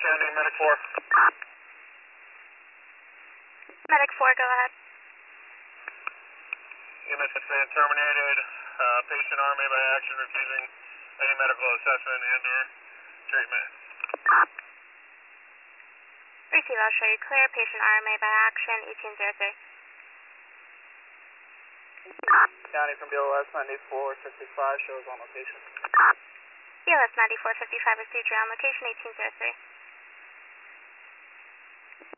County, Medic 4. Medic 4, go ahead. EMS been terminated. Patient RMA by action, refusing any medical assessment and or treatment. Receive, I'll show you clear. Patient RMA by action, 1803. County from BLS 9455 shows on location. BLS 9455 is 3 on location, 1803.